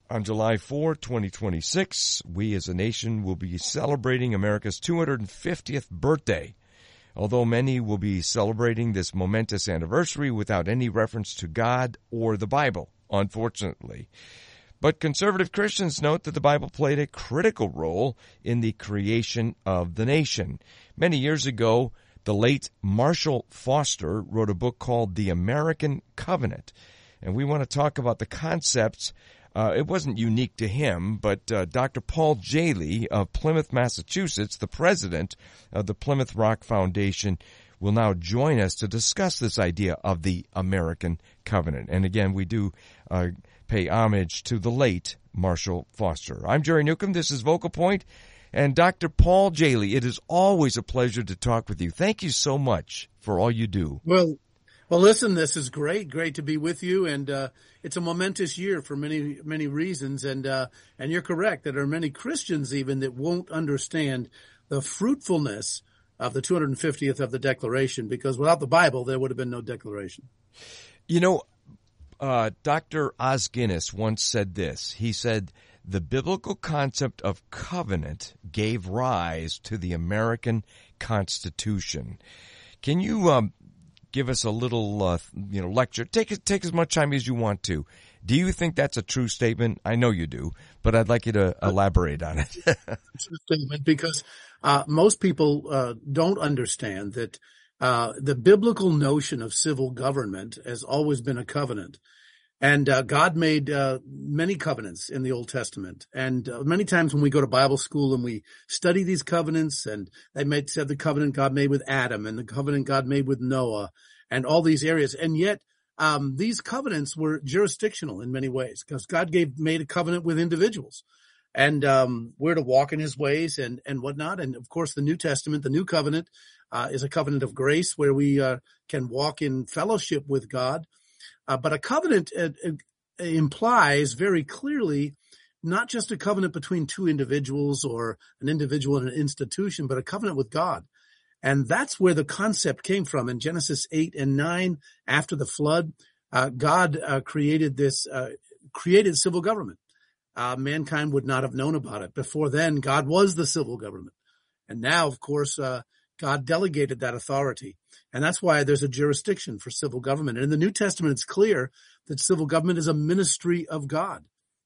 On July 4, 2026, we as a nation will be celebrating America's 250th birthday. Although many will be celebrating this momentous anniversary without any reference to God or the Bible, unfortunately. But conservative Christians note that the Bible played a critical role in the creation of the nation. Many years ago, the late Marshall Foster wrote a book called The American Covenant. And we want to talk about the concepts. It wasn't unique to him, but Dr. Paul Jaley of Plymouth, Massachusetts, the president of the Plymouth Rock Foundation, will now join us to discuss this idea of the American Covenant. And again, we do pay homage to the late Marshall Foster. I'm Jerry Newcomb. This is Vocal Point. And Dr. Paul Jaley, it is always a pleasure to talk with you. Thank you so much for all you do. Well, listen, this is great to be with you, and it's a momentous year for many reasons, and you're correct that there are many Christians even that won't understand the fruitfulness of the 250th of the Declaration, because without the Bible, there would have been no Declaration. You know, Dr. Os Guinness once said this. He said, the biblical concept of covenant gave rise to the American Constitution. Can you give us a little, lecture? Take as much time as you want to. Do you think that's a true statement? I know you do, but I'd like you to elaborate on it. True statement, because most people don't understand that the biblical notion of civil government has always been a covenant. And God made many covenants in the Old Testament. And many times when we go to Bible school and we study these covenants, and they said the covenant God made with Adam and the covenant God made with Noah and all these areas. And yet these covenants were jurisdictional in many ways, because God made a covenant with individuals. And we're to walk in his ways and whatnot. And, of course, the New Testament, the New Covenant, is a covenant of grace where we can walk in fellowship with God. But a covenant implies very clearly not just a covenant between two individuals or an individual and an institution, but a covenant with God. And that's where the concept came from. In Genesis 8 and 9, after the flood, God created civil government. Mankind would not have known about it. Before then, God was the civil government. And now, of course, God delegated that authority. And that's why there's a jurisdiction for civil government. And in the New Testament, it's clear that civil government is a ministry of God.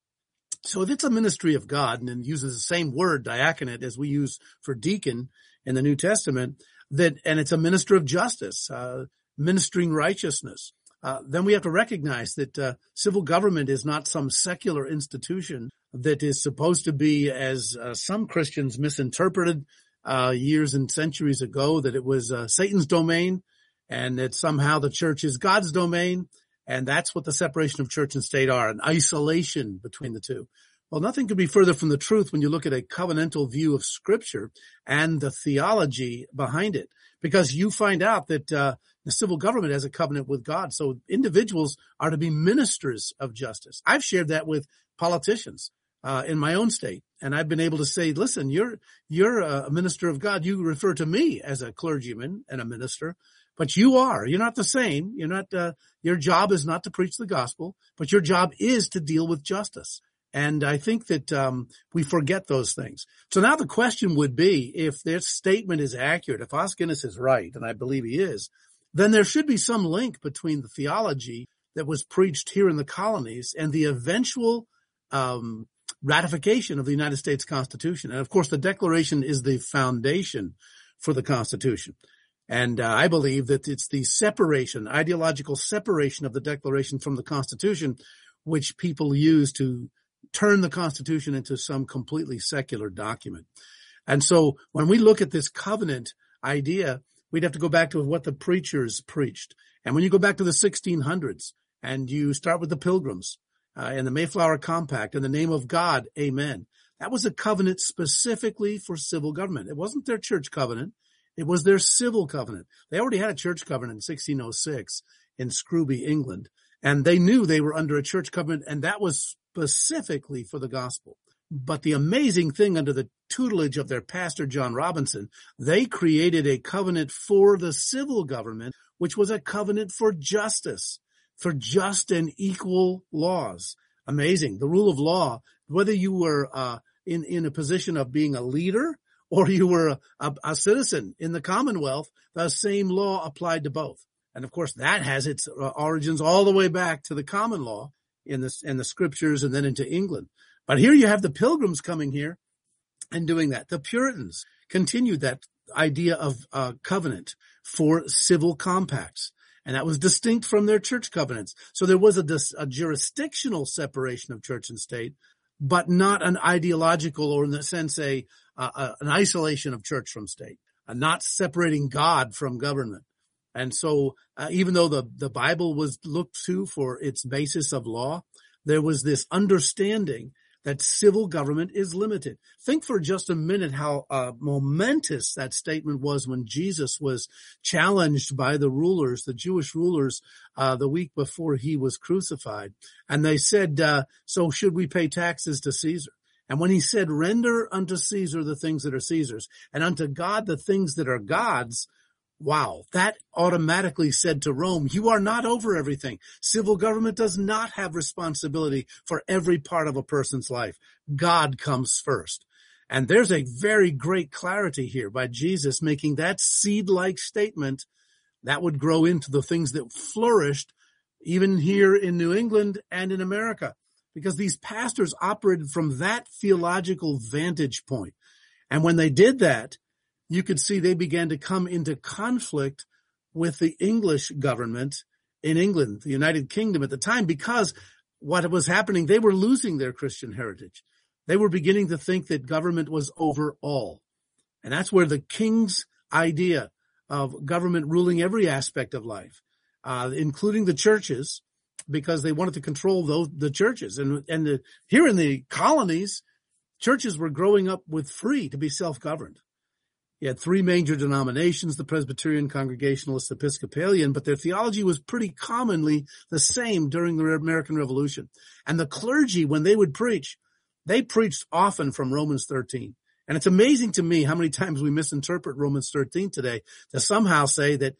So if it's a ministry of God, and it uses the same word, diaconate, as we use for deacon in the New Testament, and it's a minister of justice, ministering righteousness, then we have to recognize that civil government is not some secular institution that is supposed to be, as some Christians misinterpreted years and centuries ago, that it was Satan's domain and that somehow the church is God's domain. And that's what the separation of church and state are, an isolation between the two. Well, nothing could be further from the truth when you look at a covenantal view of Scripture and the theology behind it, because you find out that the civil government has a covenant with God. So individuals are to be ministers of justice. I've shared that with politicians in my own state. And I've been able to say, listen, you're a minister of God. You refer to me as a clergyman and a minister, but you're not the same. You're not, your job is not to preach the gospel, but your job is to deal with justice. And I think that, we forget those things. So now the question would be, if this statement is accurate, if Os Guinness is right, and I believe he is, then there should be some link between the theology that was preached here in the colonies and the eventual, ratification of the United States Constitution. And of course, the Declaration is the foundation for the Constitution. And I believe that it's the ideological separation of the Declaration from the Constitution, which people use to turn the Constitution into some completely secular document. And so when we look at this covenant idea, we'd have to go back to what the preachers preached. And when you go back to the 1600s and you start with the Pilgrims, and the Mayflower Compact, in the name of God, amen. That was a covenant specifically for civil government. It wasn't their church covenant. It was their civil covenant. They already had a church covenant in 1606 in Scrooby, England, and they knew they were under a church covenant, and that was specifically for the gospel. But the amazing thing, under the tutelage of their pastor, John Robinson, they created a covenant for the civil government, which was a covenant for justice, for just and equal laws. Amazing. The rule of law, whether you were in a position of being a leader or you were a citizen in the Commonwealth, the same law applied to both. And of course, that has its origins all the way back to the common law in the scriptures and then into England. But here you have the Pilgrims coming here and doing that. The Puritans continued that idea of covenant for civil compacts. And that was distinct from their church covenants. So there was a jurisdictional separation of church and state, but not an ideological, or in the sense an isolation of church from state, not separating God from government. And so even though the Bible was looked to for its basis of law, there was this understanding that civil government is limited. Think for just a minute how momentous that statement was when Jesus was challenged by the rulers, the Jewish rulers, the week before he was crucified. And they said, so should we pay taxes to Caesar? And when he said, render unto Caesar the things that are Caesar's, and unto God the things that are God's, wow, that automatically said to Rome, you are not over everything. Civil government does not have responsibility for every part of a person's life. God comes first. And there's a very great clarity here by Jesus making that seed-like statement that would grow into the things that flourished even here in New England and in America, because these pastors operated from that theological vantage point. And when they did that, you could see they began to come into conflict with the English government in England, the United Kingdom at the time, because what was happening, they were losing their Christian heritage. They were beginning to think that government was over all. And that's where the king's idea of government ruling every aspect of life, including the churches, because they wanted to control the churches. And here in the colonies, churches were growing up with free to be self-governed. You had three major denominations, the Presbyterian, Congregationalist, Episcopalian, but their theology was pretty commonly the same during the American Revolution. And the clergy, when they would preach, they preached often from Romans 13. And it's amazing to me how many times we misinterpret Romans 13 today to somehow say that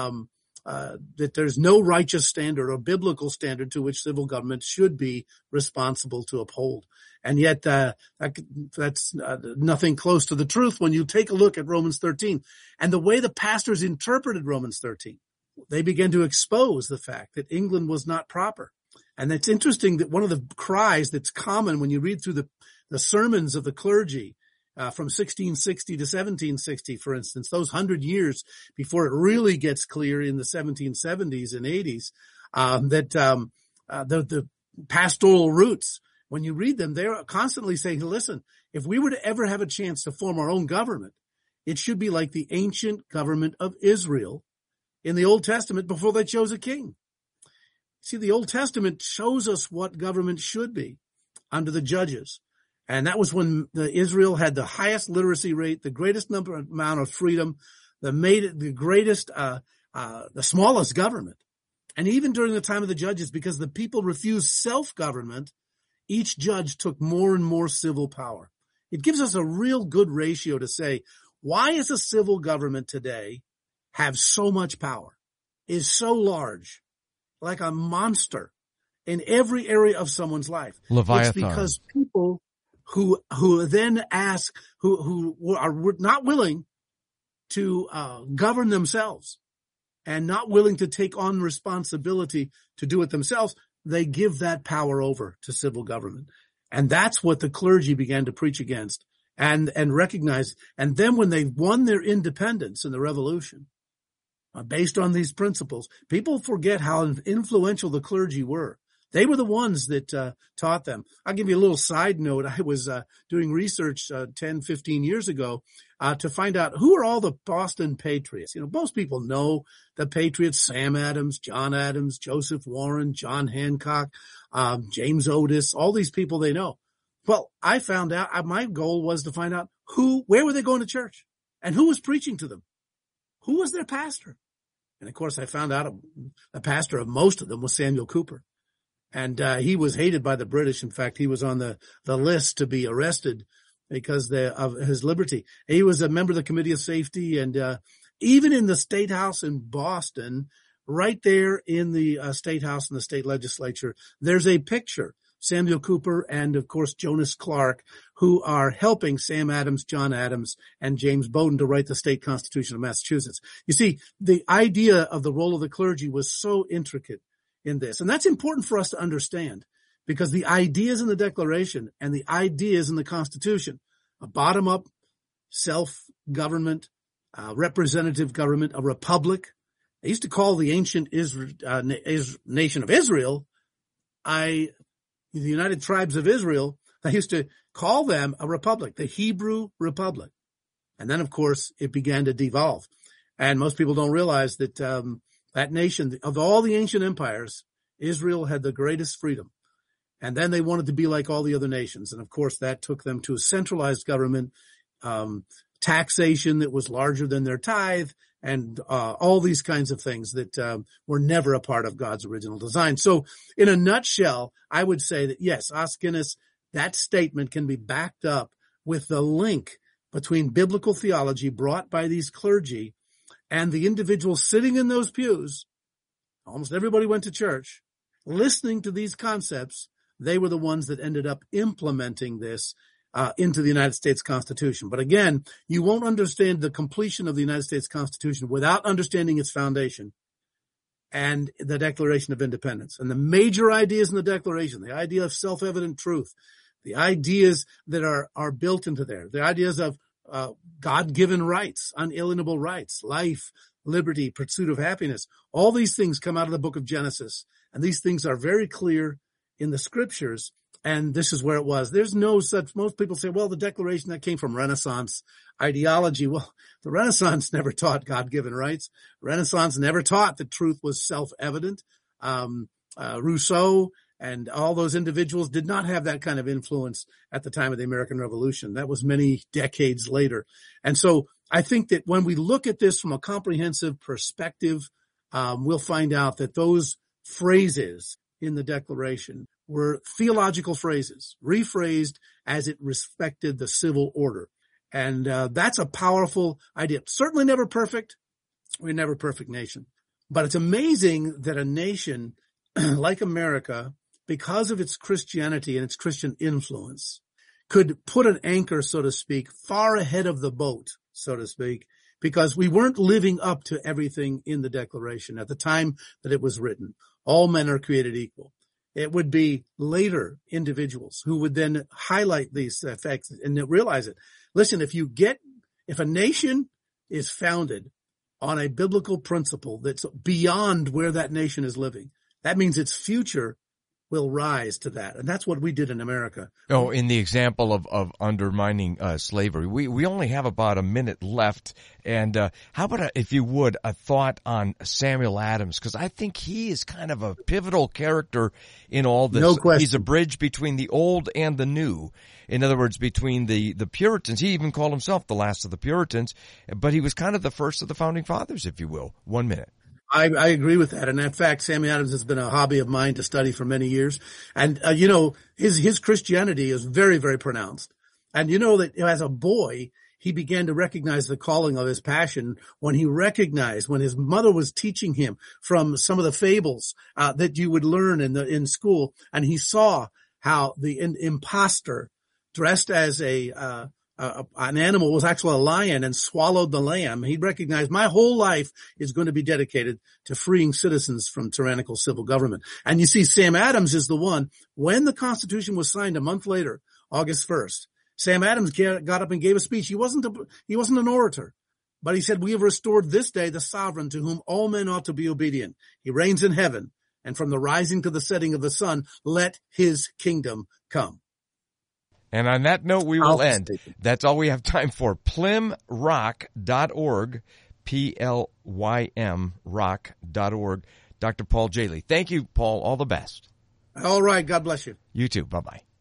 that there's no righteous standard or biblical standard to which civil government should be responsible to uphold. And yet that's nothing close to the truth when you take a look at Romans 13. And the way the pastors interpreted Romans 13, they began to expose the fact that England was not proper. And it's interesting that one of the cries that's common when you read through the sermons of the clergy from 1660 to 1760, for instance, those 100 years before it really gets clear in the 1770s and 80s, the pastoral roots, when you read them, they're constantly saying, listen, if we were to ever have a chance to form our own government, it should be like the ancient government of Israel in the Old Testament before they chose a king. See, the Old Testament shows us what government should be under the judges. And that was when Israel had the highest literacy rate, the greatest amount of freedom, the smallest government. And even during the time of the judges, because the people refused self-government, each judge took more and more civil power. It gives us a real good ratio to say, why does a civil government today have so much power, is so large, like a monster in every area of someone's life? Leviathan. It's because people who then ask, who are not willing to govern themselves and not willing to take on responsibility to do it themselves, they give that power over to civil government. And that's what the clergy began to preach against and recognize. And then when they won their independence in the revolution, based on these principles, people forget how influential the clergy were. They were the ones that taught them. I'll give you a little side note. I was doing research 10, 15 years ago to find out who are all the Boston Patriots. You know, most people know the Patriots: Sam Adams, John Adams, Joseph Warren, John Hancock, James Otis, all these people they know. Well, I found out, my goal was to find out where were they going to church and who was preaching to them? Who was their pastor? And of course, I found out a pastor of most of them was Samuel Cooper. And he was hated by the British. In fact, he was on the list to be arrested because of his liberty. He was a member of the Committee of Safety, and even in the State House in Boston, right there in the State House and the state legislature, there's a picture. Samuel Cooper, and of course Jonas Clark, who are helping Sam Adams, John Adams, and James Bowdoin to write the state constitution of Massachusetts. You see, the idea of the role of the clergy was so intricate in this. And that's important for us to understand, because the ideas in the Declaration and the ideas in the Constitution, a bottom-up self-government, representative government, a republic. They used to call the ancient nation of Israel, the United Tribes of Israel, they used to call them a republic, the Hebrew Republic. And then, of course, it began to devolve. And most people don't realize that that nation, of all the ancient empires, Israel had the greatest freedom. And then they wanted to be like all the other nations. And, of course, that took them to a centralized government, taxation that was larger than their tithe, and all these kinds of things that were never a part of God's original design. So in a nutshell, I would say that, yes, Os Guinness, that statement can be backed up with the link between biblical theology brought by these clergy and the individuals sitting in those pews. Almost everybody went to church, listening to these concepts. They were the ones that ended up implementing this into the United States Constitution. But again, you won't understand the completion of the United States Constitution without understanding its foundation and the Declaration of Independence. And the major ideas in the Declaration, the idea of self-evident truth, the ideas that are built into there, the ideas of God-given rights, unalienable rights, life, liberty, pursuit of happiness, all these things come out of the book of Genesis. And these things are very clear in the scriptures. And this is where it was. There's no such, most people say, well, the Declaration that came from Renaissance ideology. Well, the Renaissance never taught God-given rights. Renaissance never taught that truth was self-evident. Rousseau and all those individuals did not have that kind of influence at the time of the American Revolution. That was many decades later. And so I think that when we look at this from a comprehensive perspective, we'll find out that those phrases in the Declaration were theological phrases, rephrased as it respected the civil order. And that's a powerful idea. Certainly never perfect. We're never a perfect nation. But it's amazing that a nation like America, because of its Christianity and its Christian influence, could put an anchor, so to speak, far ahead of the boat, so to speak, because we weren't living up to everything in the Declaration at the time that it was written. All men are created equal. It would be later individuals who would then highlight these effects and realize it. Listen, if a nation is founded on a biblical principle that's beyond where that nation is living, that means its future will rise to that. And that's what we did in America. Oh, in the example of undermining slavery, we only have about a minute left. And how about, if you would, a thought on Samuel Adams? Because I think he is kind of a pivotal character in all this. No question. He's a bridge between the old and the new. In other words, between the Puritans. He even called himself the last of the Puritans, but he was kind of the first of the founding fathers, if you will. 1 minute. I agree with that. And in fact, Samuel Adams has been a hobby of mine to study for many years. And, his Christianity is very, very pronounced. And you know that as a boy, he began to recognize the calling of his passion when his mother was teaching him from some of the fables, that you would learn in school. And he saw how the imposter dressed as an animal was actually a lion and swallowed the lamb. He recognized my whole life is going to be dedicated to freeing citizens from tyrannical civil government. And you see, Sam Adams is the one, when the Constitution was signed a month later, August 1st, Sam Adams got up and gave a speech. He wasn't an orator, but he said, we have restored this day the sovereign to whom all men ought to be obedient. He reigns in heaven, and from the rising to the setting of the sun, let his kingdom come. And on that note, we will end. That's all we have time for. plymrock.org, P-L-Y-M rock.org. Dr. Paul Jaley. Thank you, Paul. All the best. All right. God bless you. You too. Bye-bye.